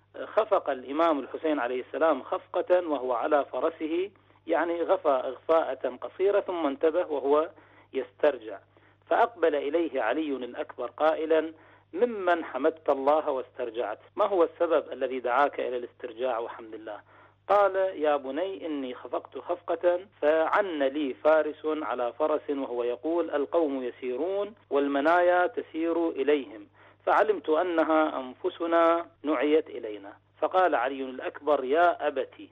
خفق الإمام الحسين عليه السلام خفقة وهو على فرسه، يعني غفى إغفاءة قصيرة ثم انتبه وهو يسترجع، فأقبل إليه علي الأكبر قائلا: ممن حمدت الله واسترجعت، ما هو السبب الذي دعاك إلى الاسترجاع وحمد الله؟ قال: يا بني إني خفقت خفقة فعن لي فارس على فرس وهو يقول: القوم يسيرون والمنايا تسير إليهم، فعلمت أنها أنفسنا نعيت إلينا. فقال علي الأكبر: يا أبتي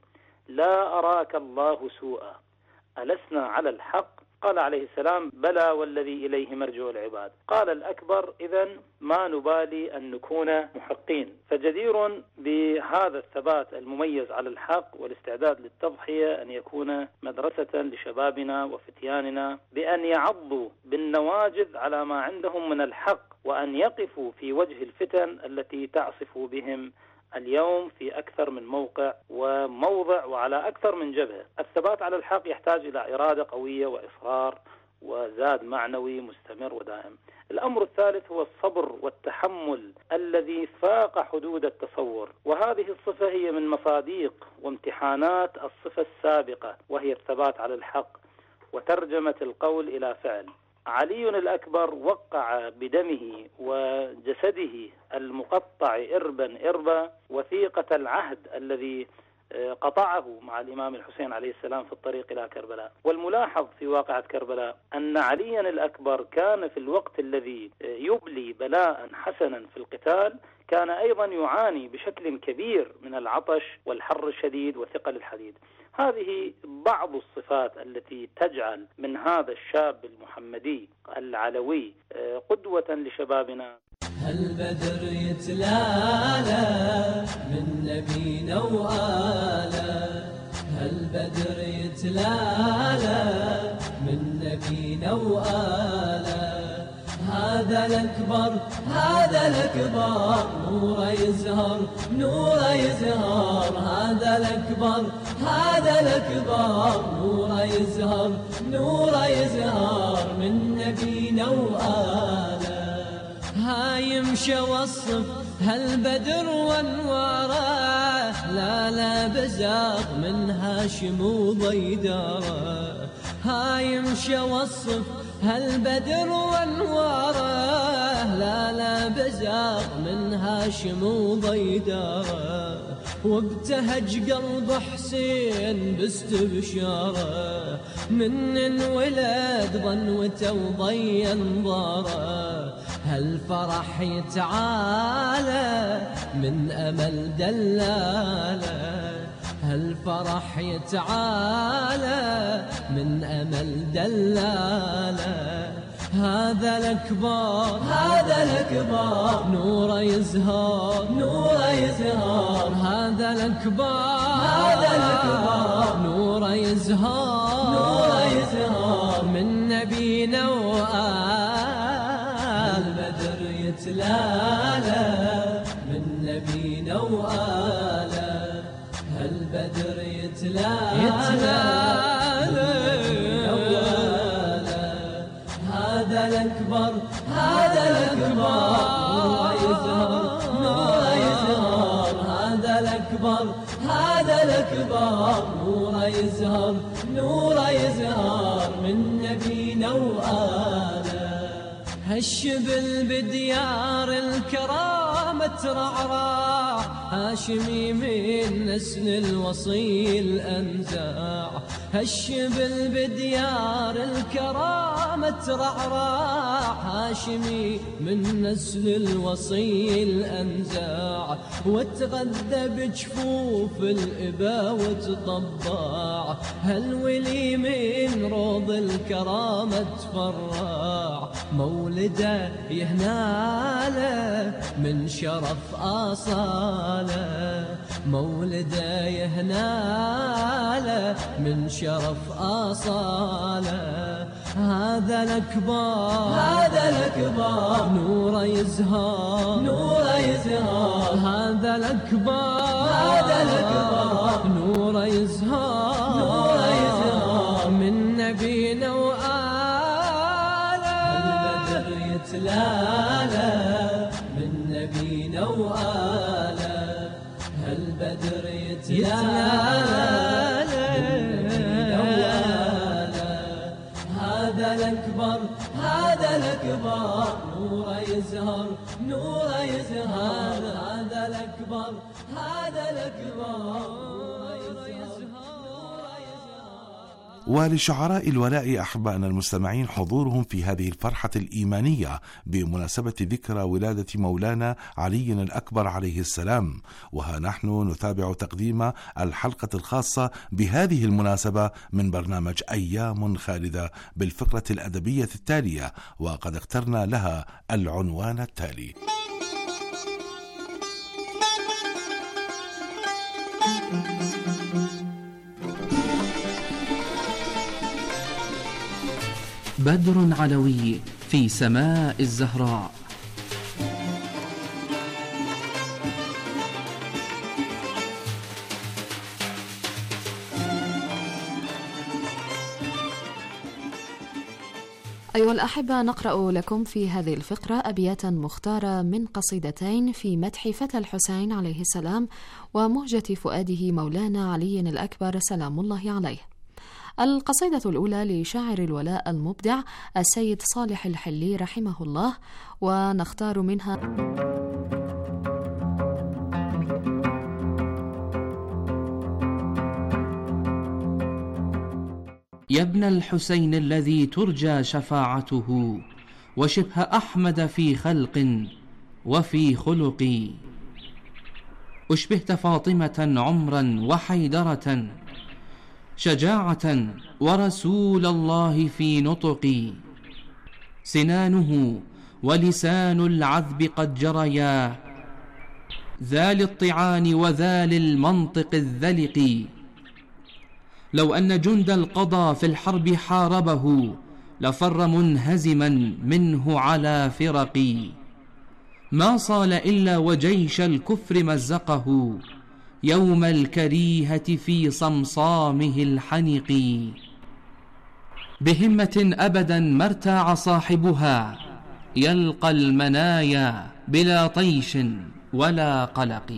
لا أراك الله سوءا، ألسنا على الحق؟ قال عليه السلام: بلى والذي إليه مرجع العباد. قال الأكبر: إذن ما نبالي أن نكون محقين. فجدير بهذا الثبات المميز على الحق والاستعداد للتضحية أن يكون مدرسة لشبابنا وفتياننا بأن يعضوا بالنواجذ على ما عندهم من الحق، وأن يقفوا في وجه الفتن التي تعصف بهم اليوم في أكثر من موقع وموضع وعلى أكثر من جبهة. الثبات على الحق يحتاج إلى إرادة قوية وإصرار وزاد معنوي مستمر ودائم. الأمر الثالث هو الصبر والتحمل الذي فاق حدود التصور، وهذه الصفة هي من مصاديق وامتحانات الصفة السابقة، وهي الثبات على الحق وترجمة القول إلى فعل. علي الأكبر وقع بدمه وجسده المقطع إربا إربا وثيقة العهد الذي قطعه مع الإمام الحسين عليه السلام في الطريق إلى كربلاء. والملاحظ في واقعة كربلاء أن عليا الأكبر كان في الوقت الذي يبلي بلاء حسنا في القتال كان أيضا يعاني بشكل كبير من العطش والحر الشديد وثقل الحديد، هذه بعض الصفات التي تجعل من هذا الشاب المحمدي العلوي قدوة لشبابنا. البدر يتلالى من نبينا وآله، البدر يتلالى من نبينا وآله، هذا الأكبر هذا الأكبر نوره يزهر نوره يزهر، هذا الأكبر هذا الأكبر نوره يزهر نوره يزهر من نبينا وآله. هاي يمشى وصف هالبدر وانواره، لا بزاق من هاشم وضيداره، هاي يمشى وصف هالبدر وانواره، لا بزاق من هاشم وضيداره، وابتهج قلب حسين باستبشاره، من انولد ظنوته وضي انظاره، هالفرح يتعالى من أمل دلاله، هالفرح يتعالى من أمل دلاله، هذا الأكبر هذا الأكبر نوره يزهر نوره يزهر، هذا الأكبر هذا الأكبر نوره يزهر نوره يزهر من نبينا وآله، البدر يتلالى من نبينا وآله، البدر يتلالى هذا الأكبر هذا الأكبر نوره يزهر نوره يزهر، هذا الأكبر هذا الأكبر نوره يزهر نوره يزهر من نبينا وآله، هالشبل بديار الكرامة ترعرع، هاشمي من نسل الوصي الأنزاع، هالشبل بديار الكرامة ترعرع، هاشمي من نسل الوصي الأنزاع، وتغذى بجفوف الإبا وتطبع، هالولي من روض الكرامة تفرع، مولده يهناله من شرف أصاله، مولده يهناله من شرف أصاله، هذا الأكبر هذا الأكبر نوره يزهر نوره يزهر، هذا الأكبر هذا الأكبر نوره يزهر نوره يزهر من نبينا وآله، البدر يتلالى من نبينا وآله، البدر يتلالى من نبينا وآله، هذا الأكبر هذا الأكبر نوره يزهر نوره يزهر، هذا الأكبر هذا الأكبر نوره يزهر. ولشعراء الولاء أحبائنا المستمعين حضورهم في هذه الفرحة الإيمانية بمناسبة ذكرى ولادة مولانا علي الأكبر عليه السلام، وها نحن نتابع تقديم الحلقة الخاصة بهذه المناسبة من برنامج أيام خالدة بالفقرة الأدبية التالية، وقد اخترنا لها العنوان التالي: بدر علوي في سماء الزهراء. أيها الأحبة، نقرأ لكم في هذه الفقرة أبياتا مختارة من قصيدتين في مدح فتى الحسين عليه السلام ومهجة فؤاده مولانا علي الأكبر سلام الله عليه. القصيدة الأولى لشاعر الولاء المبدع السيد صالح الحلي رحمه الله، ونختار منها يا ابن الحسين الذي ترجى شفاعته، وشبه أحمد في خلق وفي خلق، أشبهت فاطمة عمرا وحيدرة، شجاعة ورسول الله في نطقي، سنانه ولسان العذب قد جريا، ذا للطعان وذا للمنطق الذلق. لو أن جند القضا في الحرب حاربه لفر منهزما منه على فرق، ما صال إلا وجيش الكفر مزقه يوم الكريهة في صمصامه الحنق. بهمة أبدا ما ارتاع صاحبها، يلقى المنايا بلا طيش ولا قلق.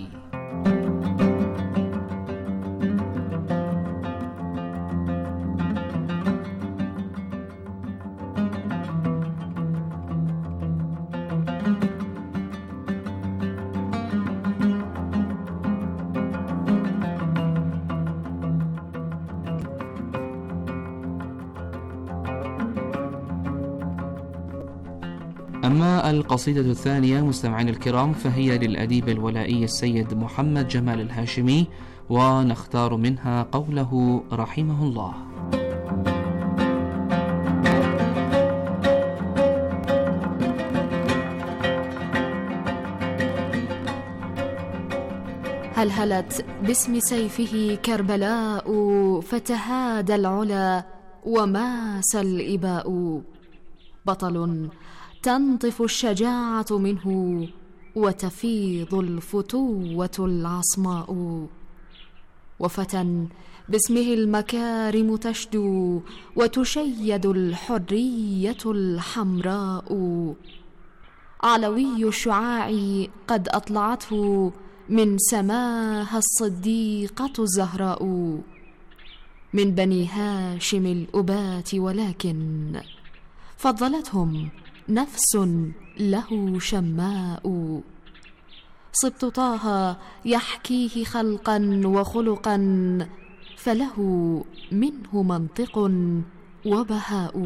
أما القصيدة الثانية مستمعين الكرام فهي للأديب الولائي السيد محمد جمال الهاشمي، ونختار منها قوله رحمه الله: هلهلت باسم سيفه كربلاء، فتهادى العلا وماس الإباء. بطل تنطف الشجاعة منه، وتفيض الفتوة العصماء. وفتى باسمه المكارم تشدو، وتشيد الحرية الحمراء. علوي الشعاع قد أطلعته من سماها الصديقة الزهراء. من بني هاشم الأبات، ولكن فضلتهم نفس له شماء. صبت طه يحكيه خلقا وخلقا، فله منه منطق وبهاء.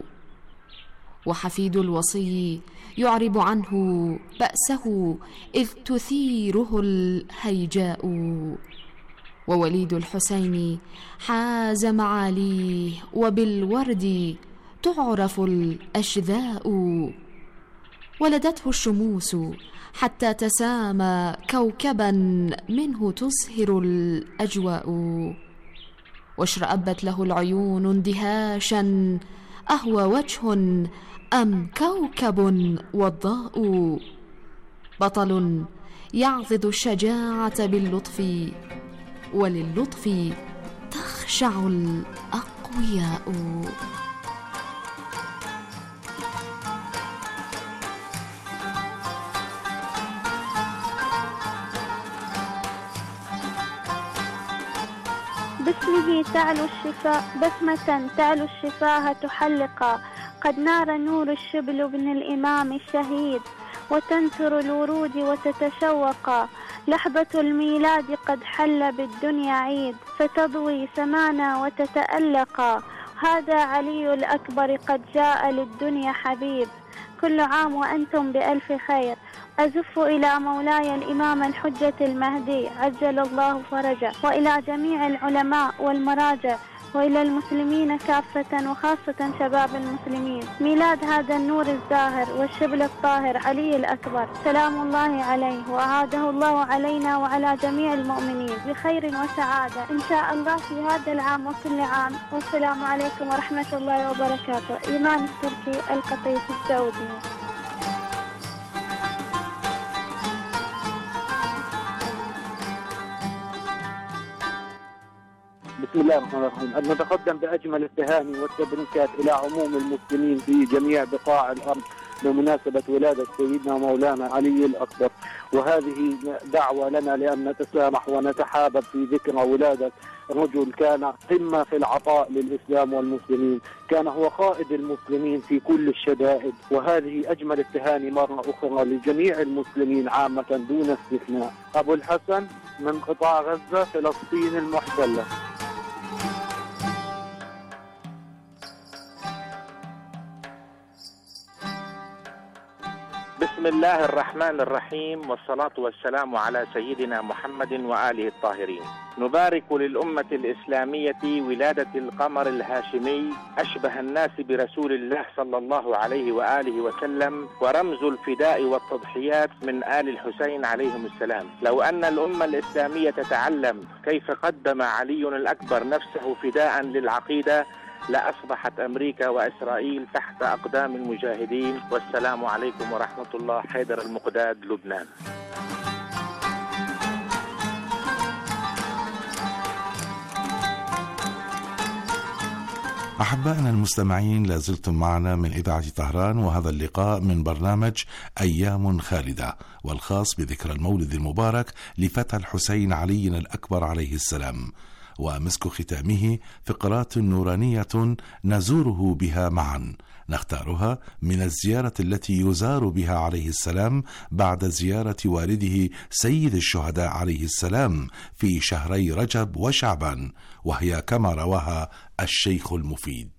وحفيد الوصي يعرب عنه بأسه، إذ تثيره الهيجاء. ووليد الحسين حاز معاليه، وبالورد تعرف الأشذاء. ولدته الشموس حتى تسامى كوكبا منه تزهر الأجواء. واشرأبت له العيون اندهاشا، أهوى وجه أم كوكب وضاء. بطل يعضد الشجاعة باللطف، وللطف تخشع الأقوياء. باسمه تعلو الشفاء، بسمة تعلو الشفاه تحلقا. قد نار نور الشبل ابن الإمام الشهيد، وتنثر الورود وتتشوقا. لحظة الميلاد قد حل بالدنيا عيد، فتضوي سمانا وتتألقا. هذا علي الأكبر قد جاء للدنيا حبيب، كل عام وأنتم بألف خير. أزف إلى مولاي الإمام الحجة المهدي عجل الله فرجه، وإلى جميع العلماء والمراجع، وإلى المسلمين كافة وخاصة شباب المسلمين. ميلاد هذا النور الزاهر والشبل الطاهر علي الأكبر، سلام الله عليه، وأعاده الله علينا وعلى جميع المؤمنين بخير وسعادة إن شاء الله في هذا العام وكل عام. والسلام عليكم ورحمة الله وبركاته. إيمان التركي، القطيف السعودي. بسم الله الرحمن الرحيم. أن نتقدم بأجمل التهاني والتبريكات إلى عموم المسلمين في جميع بقاع الأرض بمناسبة ولادة سيدنا مولانا علي الأكبر، وهذه دعوة لنا لأن نتسامح ونتحابب في ذكرى ولادة رجل كان قمة في العطاء للإسلام والمسلمين، كان هو قائد المسلمين في كل الشدائد. وهذه أجمل التهاني مرة أخرى لجميع المسلمين عامة دون استثناء. أبو الحسن من قطاع غزة، فلسطين المحتلة. بسم الله الرحمن الرحيم، والصلاة والسلام على سيدنا محمد وآله الطاهرين. نبارك للأمة الإسلامية ولادة القمر الهاشمي أشبه الناس برسول الله صلى الله عليه وآله وسلم، ورمز الفداء والتضحيات من آل الحسين عليهم السلام. لو أن الأمة الإسلامية تتعلم كيف قدم علي الأكبر نفسه فداء للعقيدة لأصبحت أمريكا وإسرائيل تحت أقدام المجاهدين. والسلام عليكم ورحمة الله. حيدر المقداد، لبنان. أحبائنا المستمعين، لازلتم معنا من إذاعة طهران، وهذا اللقاء من برنامج أيام خالدة، والخاص بذكرى المولد المبارك لفتى الحسين علي الأكبر عليه السلام، ومسك ختامه فقرات نورانية نزوره بها معا، نختارها من الزيارة التي يزار بها عليه السلام بعد زيارة والده سيد الشهداء عليه السلام في شهري رجب وشعبان، وهي كما رواها الشيخ المفيد: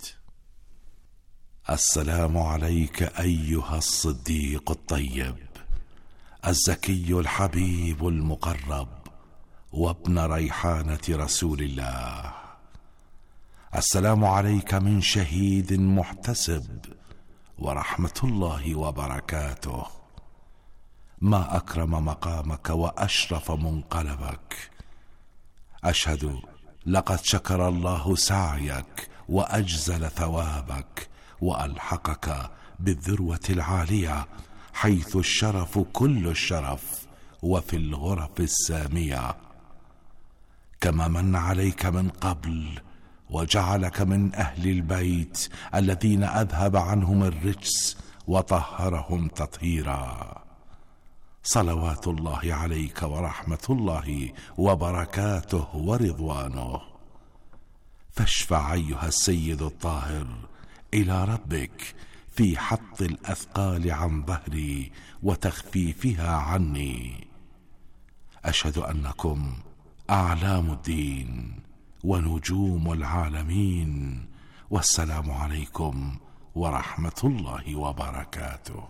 السلام عليك أيها الصديق الطيب الزكي الحبيب المقرب وابن ريحانة رسول الله. السلام عليك من شهيد محتسب، ورحمة الله وبركاته. ما أكرم مقامك وأشرف منقلبك. أشهد لقد شكر الله سعيك وأجزل ثوابك، وألحقك بالذروة العالية حيث الشرف كل الشرف، وفي الغرف السامية. كما من عليك من قبل وجعلك من أهل البيت الذين أذهب عنهم الرجس وطهرهم تطهيرا. صلوات الله عليك ورحمة الله وبركاته ورضوانه. فاشفع أيها السيد الطاهر إلى ربك في حط الأثقال عن ظهري وتخفيفها عني. أشهد أنكم أعلام الدين ونجوم العالمين، والسلام عليكم ورحمة الله وبركاته.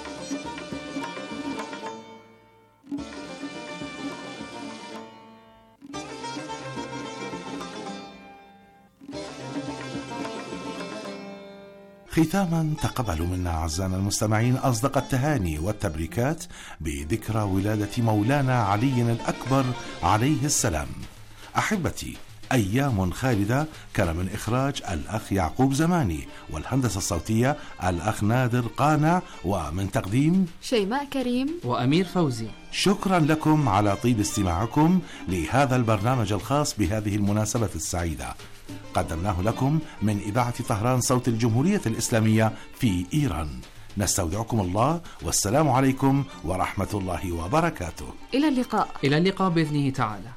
ختاما، تقبلوا منا أعزائنا المستمعين أصدق التهاني والتبريكات بذكرى ولادة مولانا علي الأكبر عليه السلام. أحبتي، أيام خالدة كان من إخراج الأخ يعقوب زماني، والهندسة الصوتية الأخ نادر قانع، ومن تقديم شيماء كريم وأمير فوزي. شكرا لكم على طيب استماعكم لهذا البرنامج الخاص بهذه المناسبة السعيدة. قدمناه لكم من إذاعة طهران صوت الجمهورية الإسلامية في إيران. نستودعكم الله، والسلام عليكم ورحمة الله وبركاته. إلى اللقاء. إلى اللقاء بإذنه تعالى.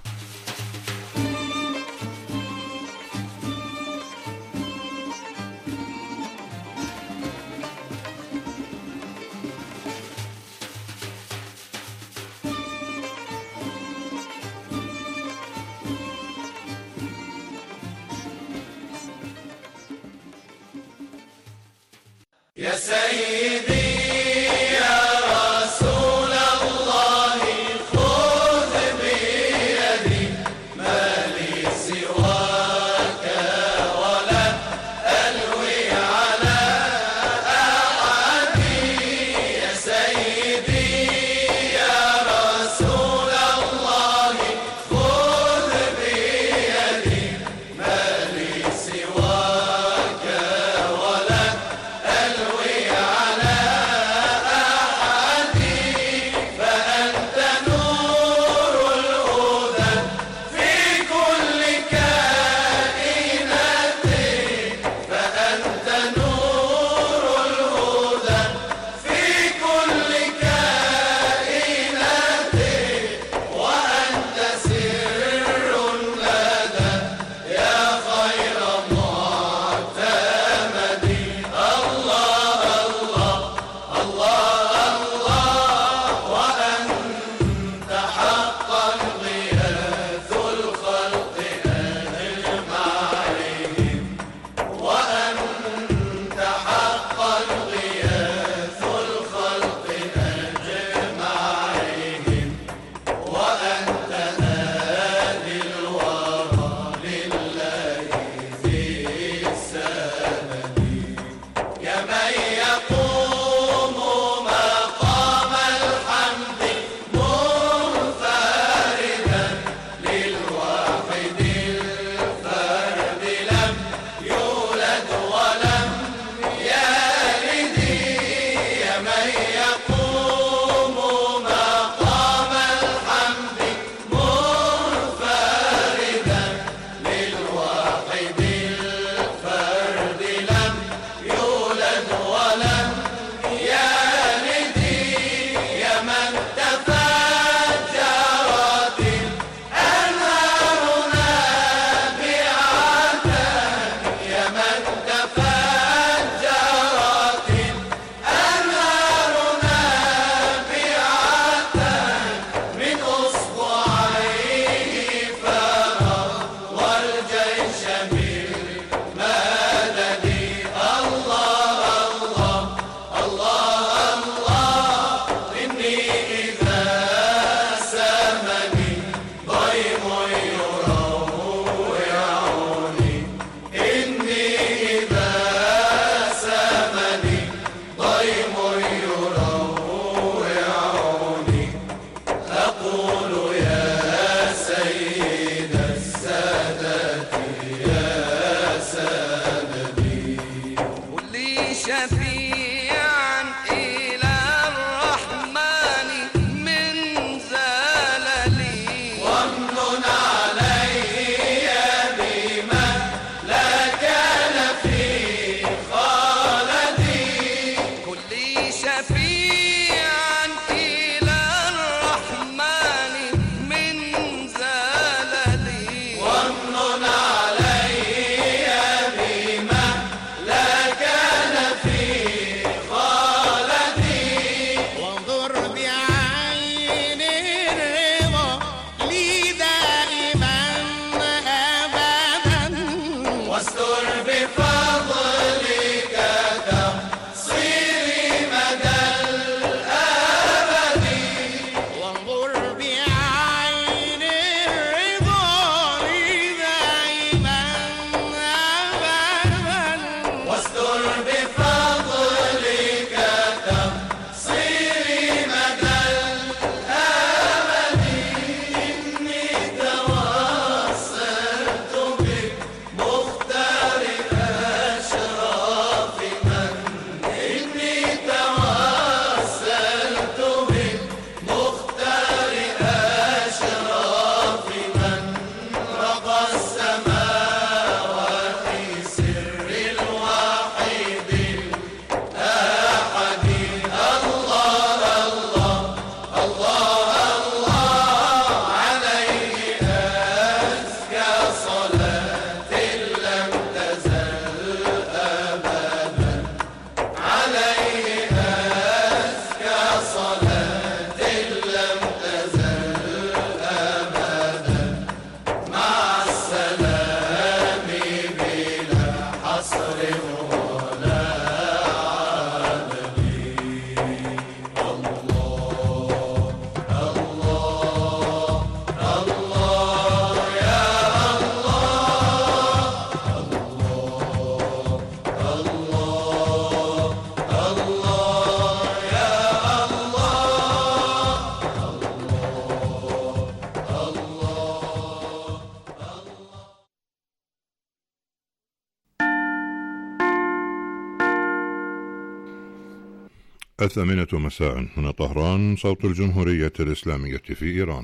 يا سيدي يا رسول الله، خذ بيدي ما لي سواك ولا ألوي على أحد. يا سيدي يا رسول الله، خذ بيدي ما لي سواك ولا ألوي على الثامنة مساء من طهران، صوت الجمهورية الإسلامية في إيران.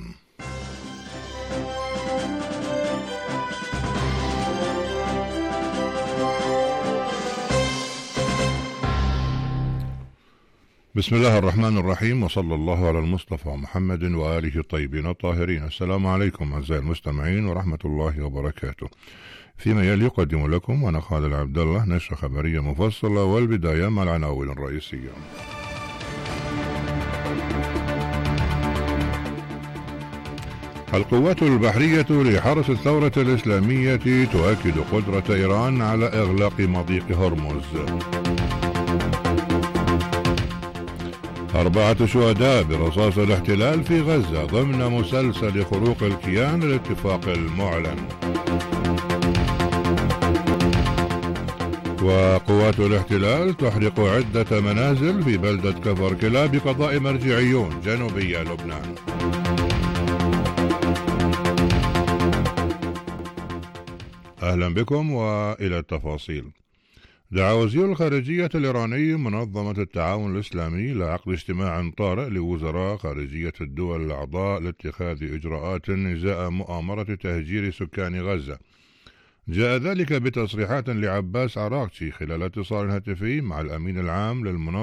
بسم الله الرحمن الرحيم، وصلى الله على المصطفى محمد وآله الطيبين الطاهرين. السلام عليكم أعزائي المستمعين ورحمة الله وبركاته. فيما يلي يقدم لكم وأنا خالد عبد الله نشرة خبرية مفصلة، والبداية مع العناوين الرئيسية. القوات البحرية لحرس الثورة الإسلامية تؤكد قدرة إيران على إغلاق مضيق هرمز. 4 شهداء برصاص الاحتلال في غزة ضمن مسلسل خروق الكيان الاتفاق المعلن. وقوات الاحتلال تحرق عدة منازل في بلدة كفر كلا بقضاء مرجعيون جنوبي لبنان. أهلا بكم وإلى التفاصيل. دعا وزير الخارجية الإيراني منظمة التعاون الإسلامي لعقد اجتماع طارئ لوزراء خارجية الدول الأعضاء لاتخاذ إجراءات إزاء مؤامرة تهجير سكان غزة. جاء ذلك بتصريحات لعباس عراقچي خلال اتصال هاتفي مع الأمين العام للمنظمة